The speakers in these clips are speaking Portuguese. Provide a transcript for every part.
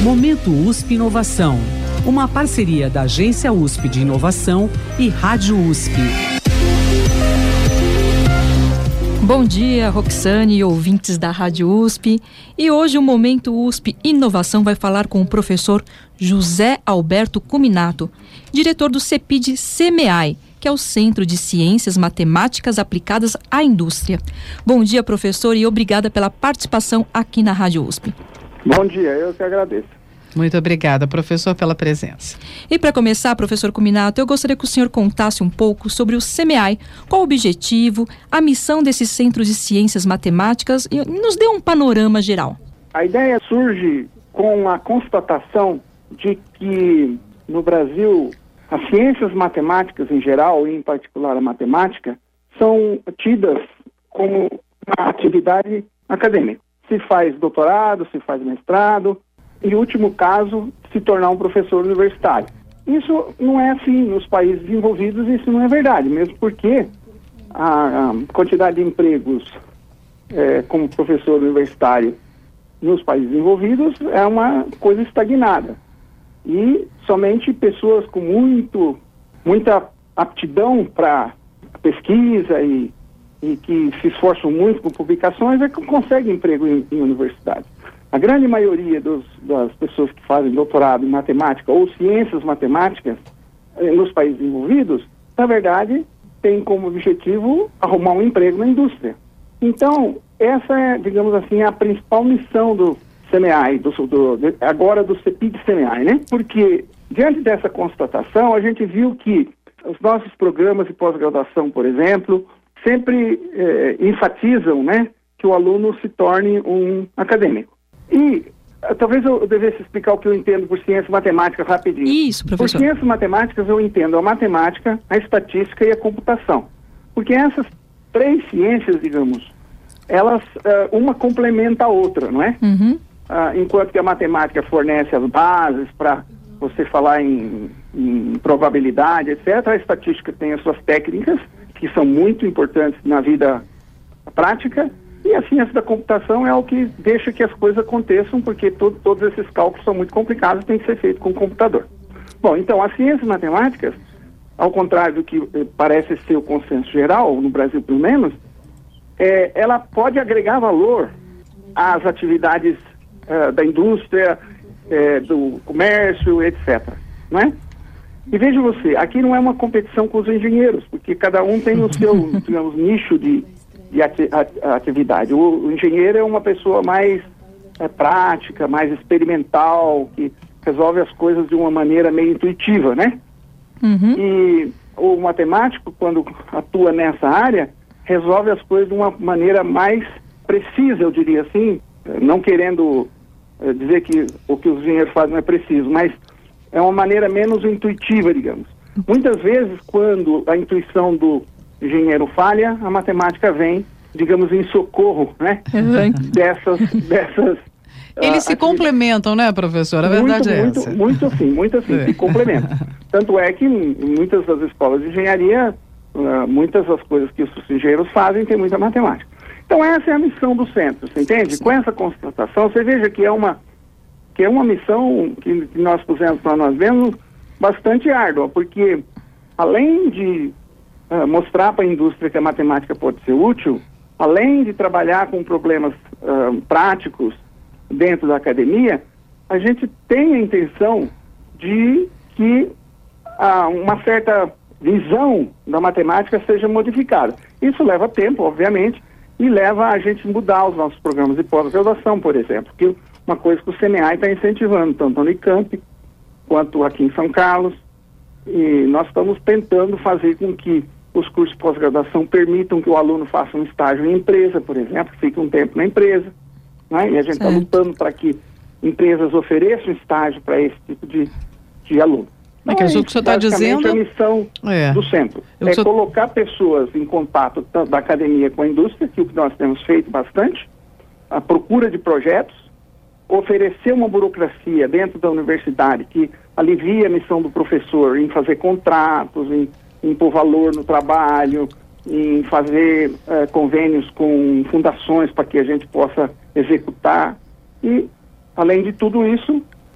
Momento USP Inovação, uma parceria da Agência USP de Inovação e Rádio USP. Bom dia, Roxane e ouvintes da Rádio USP. E hoje o Momento USP Inovação vai falar com o professor José Alberto Cuminato, diretor do CEPID-CMEAI, que é o Centro de Ciências Matemáticas Aplicadas à Indústria. Bom dia, professor, e obrigada pela participação aqui na Rádio USP. Bom dia, eu que agradeço. Muito obrigada, professor, pela presença. E para começar, professor Cuminato, eu gostaria que o senhor contasse um pouco sobre o CMEAI, qual o objetivo, a missão desse Centro de Ciências Matemáticas e nos dê um panorama geral. A ideia surge com a constatação de que no Brasil as ciências matemáticas em geral, e em particular a matemática, são tidas como uma atividade acadêmica. Se faz doutorado, se faz mestrado, em último caso, se tornar um professor universitário. Isso não é assim nos países desenvolvidos, isso não é verdade, mesmo porque a quantidade de empregos como professor universitário nos países desenvolvidos é uma coisa estagnada. E somente pessoas com muita aptidão para pesquisa e que se esforçam muito com publicações é que conseguem emprego em universidades. A grande maioria das pessoas que fazem doutorado em matemática ou ciências matemáticas nos países desenvolvidos, na verdade, tem como objetivo arrumar um emprego na indústria. Então, essa é, digamos assim, a principal missão do CMEAI, agora do CEPID-CMEAI, né? Porque, diante dessa constatação, a gente viu que os nossos programas de pós-graduação, por exemplo, sempre enfatizam, né, que o aluno se torne um acadêmico. E talvez eu devesse explicar o que eu entendo por ciências matemáticas rapidinho. Isso, professor. Por ciências matemáticas eu entendo a matemática, a estatística e a computação. Porque essas três ciências, digamos, elas, uma complementa a outra, não é? Uhum. Enquanto que a matemática fornece as bases para você falar em probabilidade, etc., a estatística tem as suas técnicas, que são muito importantes na vida prática, e a ciência da computação é o que deixa que as coisas aconteçam, porque todos esses cálculos são muito complicados e tem que ser feito com o computador. Bom, então, as ciências matemáticas, ao contrário do que parece ser o consenso geral, no Brasil pelo menos, ela pode agregar valor às atividades da indústria, do comércio, etc. Não é? E veja você, aqui não é uma competição com os engenheiros, porque cada um tem o seu, digamos, nicho de atividade. O engenheiro é uma pessoa mais prática, mais experimental, que resolve as coisas de uma maneira meio intuitiva, né? Uhum. E o matemático, quando atua nessa área, resolve as coisas de uma maneira mais precisa, eu diria assim, não querendo dizer que o que os engenheiros fazem não é preciso, mas é uma maneira menos intuitiva, digamos. Muitas vezes, quando a intuição do engenheiro falha, a matemática vem, digamos, em socorro, né? Uhum. Dessas Eles se complementam, né, professor? A verdade é essa. Muito assim, se complementam. Tanto é que em muitas das escolas de engenharia, muitas das coisas que os engenheiros fazem tem muita matemática. Então essa é a missão do centro, você entende? Sim. Com essa constatação, você veja que é uma missão que nós pusemos para nós mesmos bastante árdua, porque além de mostrar para a indústria que a matemática pode ser útil, além de trabalhar com problemas práticos dentro da academia, a gente tem a intenção de que uma certa visão da matemática seja modificada. Isso leva tempo, obviamente, e leva a gente mudar os nossos programas de pós-graduação, por exemplo, que uma coisa que o CMEAI está incentivando, tanto no Unicamp quanto aqui em São Carlos, e nós estamos tentando fazer com que os cursos de pós-graduação permitam que o aluno faça um estágio em empresa, por exemplo, fique um tempo na empresa, né? E a gente está lutando para que empresas ofereçam estágio para esse tipo de aluno. Então, que o que o senhor está dizendo... a missão do centro é colocar pessoas em contato da academia com a indústria, que é o que nós temos feito bastante, a procura de projetos, oferecer uma burocracia dentro da universidade que alivia a missão do professor em fazer contratos, em pôr valor no trabalho, em fazer convênios com fundações para que a gente possa executar. E, além de tudo isso,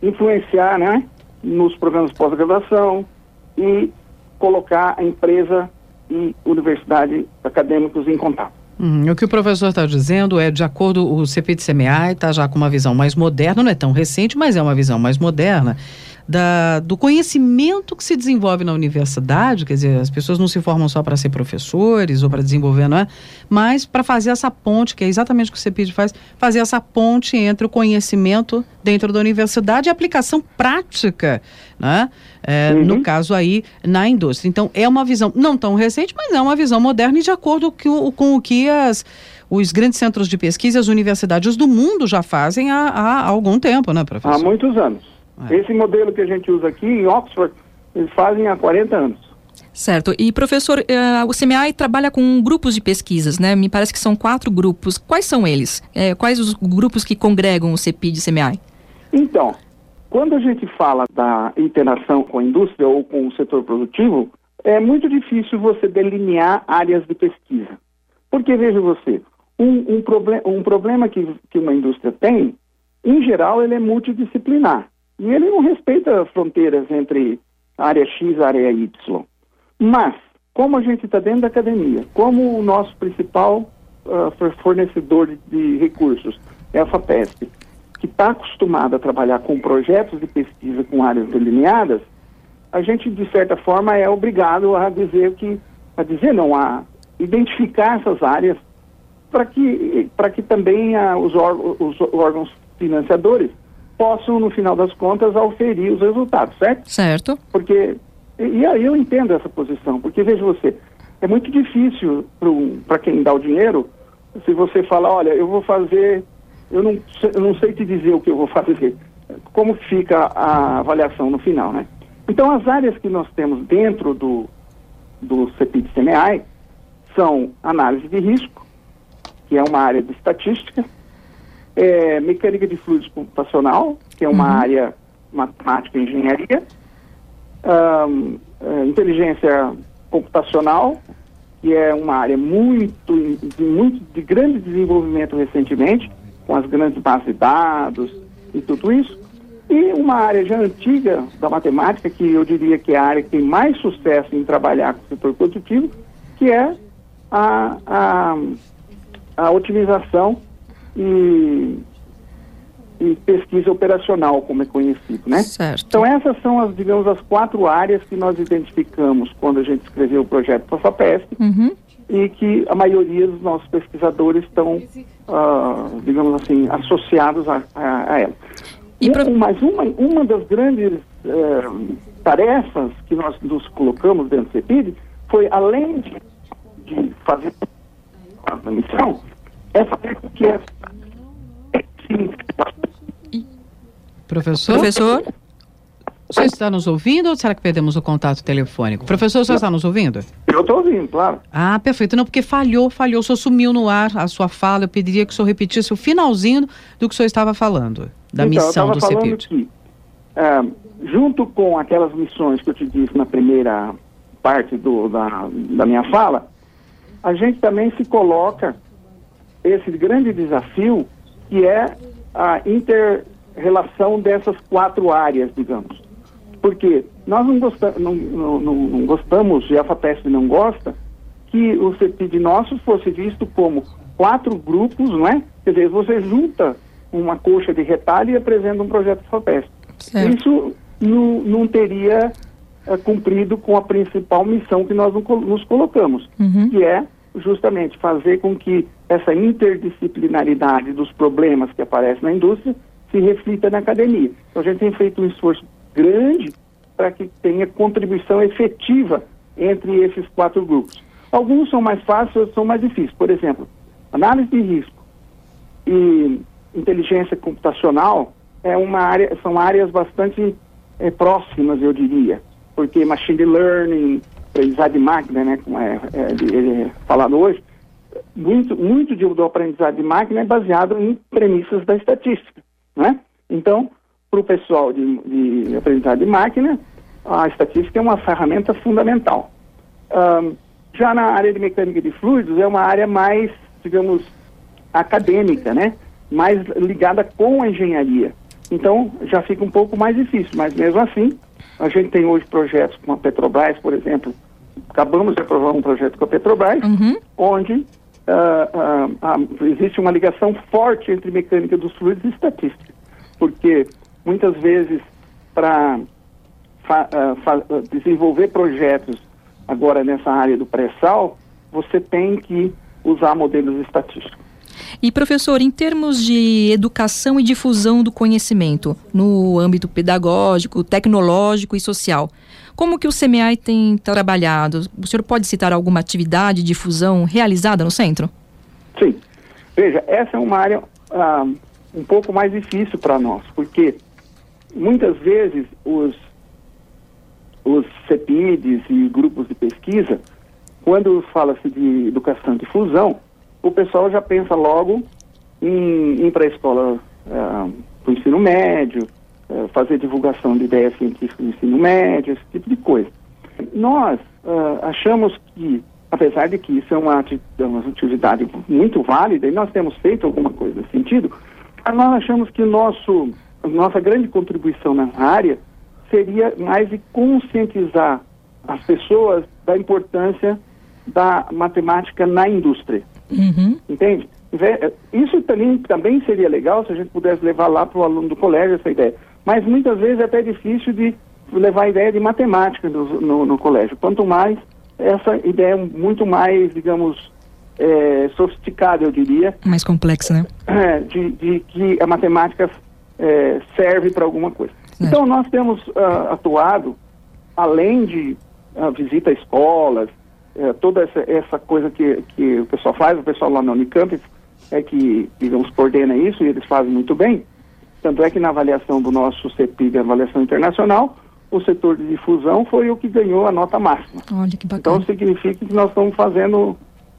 influenciar, né, nos programas de pós-graduação e colocar a empresa e universidade acadêmicos em contato. O que o professor está dizendo é, de acordo, o CPID-CMEAI está já com uma visão mais moderna, não é tão recente, mas é uma visão mais moderna, do conhecimento que se desenvolve na universidade. Quer dizer, as pessoas não se formam só para ser professores ou para desenvolver, não é? Mas para fazer essa ponte, que é exatamente o que o CPID faz, fazer essa ponte entre o conhecimento dentro da universidade e a aplicação prática, né? No caso aí, na indústria. Então, é uma visão não tão recente, mas é uma visão moderna e de acordo com o que os grandes centros de pesquisa e as universidades do mundo já fazem há algum tempo, né, professor? Há muitos anos. Esse modelo que a gente usa aqui em Oxford, eles fazem há 40 anos. Certo. E, professor, o CMEAI trabalha com grupos de pesquisas, né? Me parece que são 4 grupos. Quais são eles? Quais os grupos que congregam o CEPID e CMEAI? Então, quando a gente fala da interação com a indústria ou com o setor produtivo, é muito difícil você delinear áreas de pesquisa. Porque, veja você, um problema que uma indústria tem, em geral, ele é multidisciplinar. E ele não respeita fronteiras entre a área X e a área Y. Mas, como a gente está dentro da academia, como o nosso principal fornecedor de recursos é a FAPESP, que está acostumado a trabalhar com projetos de pesquisa com áreas delineadas, a gente, de certa forma, é obrigado a a identificar essas áreas para que também os órgãos financiadores possam, no final das contas, auferir os resultados, certo? Certo. Porque, e aí eu entendo essa posição, porque, veja você, é muito difícil para quem dá o dinheiro, se você fala, olha, eu vou fazer, eu não sei te dizer o que eu vou fazer, como fica a avaliação no final, né? Então, as áreas que nós temos dentro do CPID-CMEAI são análise de risco, que é uma área de estatística, mecânica de fluidos computacional, que é uma área matemática e engenharia, inteligência computacional, que é uma área de grande desenvolvimento recentemente, com as grandes bases de dados e tudo isso, e uma área já antiga da matemática, que eu diria que é a área que tem mais sucesso em trabalhar com o setor produtivo, que é a otimização e pesquisa operacional, como é conhecido, né? Certo. Então essas são as 4 áreas que nós identificamos quando a gente escreveu o projeto para a FAPESP, e que a maioria dos nossos pesquisadores estão, digamos assim, associados a ela. Mas uma das grandes tarefas que nós nos colocamos dentro do CEPID foi, além de fazer a missão, é fazer com que Professor? O senhor está nos ouvindo ou será que perdemos o contato telefônico? Professor, o senhor está nos ouvindo? Eu estou ouvindo, claro. Ah, perfeito. Não, porque falhou, o senhor sumiu no ar a sua fala. Eu pediria que o senhor repetisse o finalzinho do que o senhor estava falando, da missão do CEPID. Que, junto com aquelas missões que eu te disse na primeira parte da minha fala, a gente também se coloca esse grande desafio, que é a inter-relação dessas 4 áreas, digamos. Porque nós não gostamos, e a FAPESP não gosta, que o CEPID nosso fosse visto como 4 grupos, não é? Quer dizer, você junta uma coxa de retalho e apresenta um projeto da FAPESP. Certo. Isso não teria cumprido com a principal missão que nós nos colocamos, que é justamente fazer com que essa interdisciplinaridade dos problemas que aparecem na indústria se reflita na academia. Então a gente tem feito um esforço grande para que tenha contribuição efetiva entre esses 4 grupos. Alguns são mais fáceis, outros são mais difíceis. Por exemplo, análise de risco e inteligência computacional são áreas bastante próximas, eu diria, porque machine learning, aprendizado de máquina, né, como é falado hoje, muito do aprendizado de máquina é baseado em premissas da estatística, né? Então, para o pessoal de aprendizado de máquina, a estatística é uma ferramenta fundamental. Já na área de mecânica de fluidos, é uma área mais, digamos, acadêmica, né? Mais ligada com a engenharia. Então, já fica um pouco mais difícil, mas mesmo assim, a gente tem hoje projetos com a Petrobras, por exemplo. Acabamos de aprovar um projeto com a Petrobras, onde existe uma ligação forte entre mecânica dos fluidos e estatística. Porque, muitas vezes, para desenvolver projetos agora nessa área do pré-sal, você tem que usar modelos estatísticos. E, professor, em termos de educação e difusão do conhecimento, no âmbito pedagógico, tecnológico e social, como que o CEMEAI tem trabalhado? O senhor pode citar alguma atividade de difusão realizada no centro? Sim. Veja, essa é uma área um pouco mais difícil para nós, porque muitas vezes os CEPIDs e grupos de pesquisa, quando fala-se de educação e difusão, o pessoal já pensa logo em ir para a escola, para o ensino médio, fazer divulgação de ideias científicas no ensino médio, esse tipo de coisa. Nós achamos que, apesar de que isso é uma atividade muito válida, e nós temos feito alguma coisa nesse sentido, nós achamos que nossa grande contribuição nessa área seria mais de conscientizar as pessoas da importância da matemática na indústria. Entende? Isso também seria legal se a gente pudesse levar lá para o aluno do colégio essa ideia. Mas muitas vezes é até difícil de levar a ideia de matemática no colégio. Quanto mais, essa ideia é muito mais, digamos, sofisticada, eu diria. Mais complexa, né? De que a matemática serve para alguma coisa. Então, nós temos atuado, além de visita a escolas, toda essa coisa que o pessoal faz, o pessoal lá na Unicamp que, digamos, coordena isso, e eles fazem muito bem. Tanto é que na avaliação do nosso CEPID, avaliação internacional, o setor de difusão foi o que ganhou a nota máxima. Olha que bacana. Então significa que nós estamos fazendo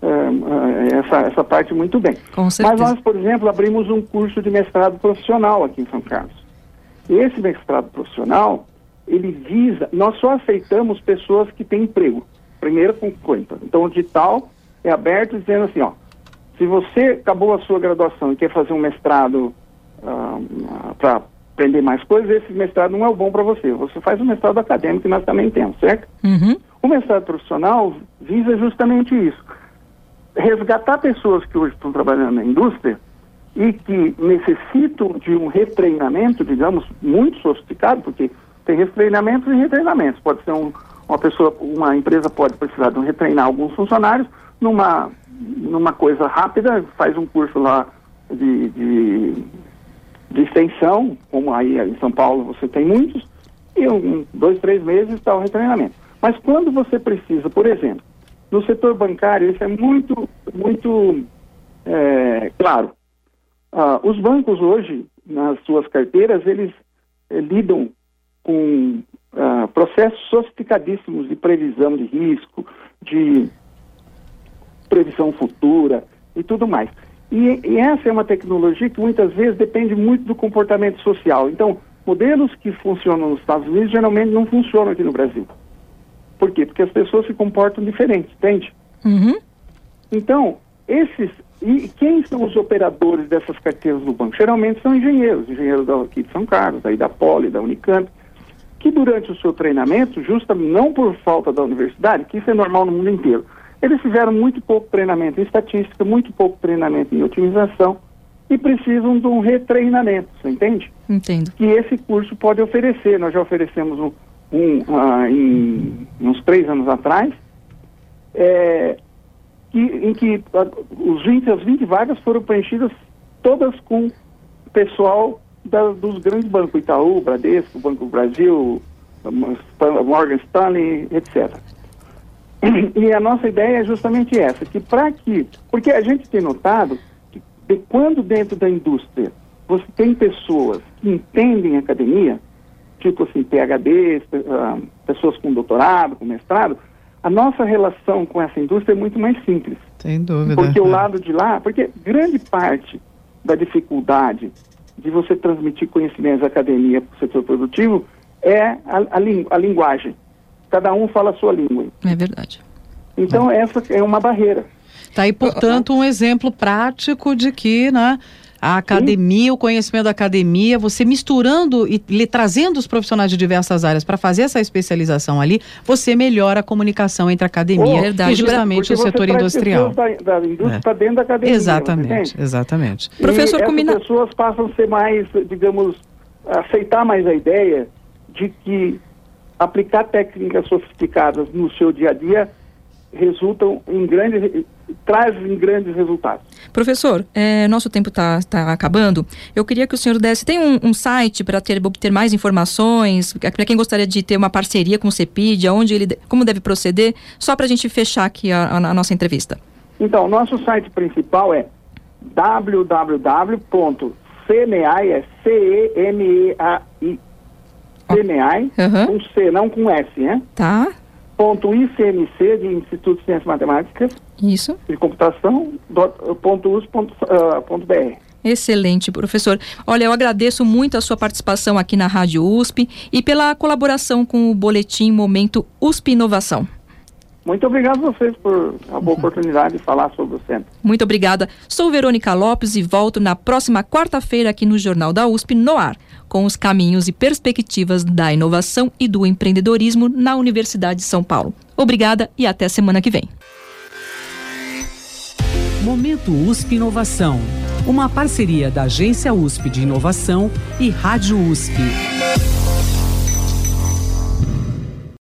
essa parte muito bem. Com certeza. Mas nós, por exemplo, abrimos um curso de mestrado profissional aqui em São Carlos. Esse mestrado profissional, ele visa, nós só aceitamos pessoas que têm emprego, primeiro com conta. Então o edital é aberto dizendo assim, se você acabou a sua graduação e quer fazer um mestrado para aprender mais coisas, esse mestrado não é o bom para você. Você faz um mestrado acadêmico, que nós também temos, certo? O mestrado profissional visa justamente isso. Resgatar pessoas que hoje estão trabalhando na indústria e que necessitam de um retreinamento, digamos, muito sofisticado, porque tem retreinamentos e retreinamentos. Pode ser uma empresa pode precisar de retreinar alguns funcionários numa coisa rápida, faz um curso lá de extensão, como aí em São Paulo você tem muitos, e 2, 3 meses está o retreinamento. Mas quando você precisa, por exemplo, no setor bancário, isso é muito, muito claro. Os bancos hoje, nas suas carteiras, eles lidam com processos sofisticadíssimos de previsão de risco, de previsão futura e tudo mais. E essa é uma tecnologia que muitas vezes depende muito do comportamento social. Então, modelos que funcionam nos Estados Unidos geralmente não funcionam aqui no Brasil. Por quê? Porque as pessoas se comportam diferentes, entende? Então, e quem são os operadores dessas carteiras do banco? Geralmente são engenheiros aqui de São Carlos, aí da Poli, da Unicamp, que durante o seu treinamento, justamente não por falta da universidade, que isso é normal no mundo inteiro, eles fizeram muito pouco treinamento em estatística, muito pouco treinamento em otimização e precisam de um retreinamento, você entende? Entendo. Que esse curso pode oferecer. Nós já oferecemos uns 3 anos atrás, em que as 20 vagas foram preenchidas todas com pessoal dos grandes bancos, Itaú, Bradesco, Banco do Brasil, Morgan Stanley, etc. E a nossa ideia é justamente essa, porque a gente tem notado que quando dentro da indústria você tem pessoas que entendem academia, tipo assim, PhDs, pessoas com doutorado, com mestrado, a nossa relação com essa indústria é muito mais simples. Sem dúvida. Porque o lado de lá, porque grande parte da dificuldade de você transmitir conhecimentos da academia para o setor produtivo é a linguagem. Cada um fala a sua língua. É verdade. Então essa é uma barreira. Tá aí, portanto, um exemplo prático de que, A academia, o conhecimento da academia, você misturando e trazendo os profissionais de diversas áreas para fazer essa especialização ali, você melhora a comunicação entre a academia e justamente o setor industrial. Da indústria está dentro da academia. Exatamente. Professor Cuminato, essas pessoas passam a ser mais, digamos, aceitar mais a ideia de que aplicar técnicas sofisticadas no seu dia a dia trazem grandes resultados. Professor, nosso tempo está acabando. Eu queria que o senhor desse... Tem um site para obter mais informações, para quem gostaria de ter uma parceria com o CEPID, como deve proceder, só para a gente fechar aqui a nossa entrevista. Então, nosso site principal é www.cemei, CEMEAI, com C, não com S, né? Tá. .icmc, de Instituto de Ciências Matemáticas Isso. e Computação, .us.br. Excelente, professor. Olha, eu agradeço muito a sua participação aqui na Rádio USP e pela colaboração com o boletim Momento USP Inovação. Muito obrigado a vocês por a boa oportunidade de falar sobre o centro. Muito obrigada. Sou Verônica Lopes e volto na próxima quarta-feira aqui no Jornal da USP, no ar, com os caminhos e perspectivas da inovação e do empreendedorismo na Universidade de São Paulo. Obrigada e até semana que vem. Momento USP Inovação, uma parceria da Agência USP de Inovação e Rádio USP.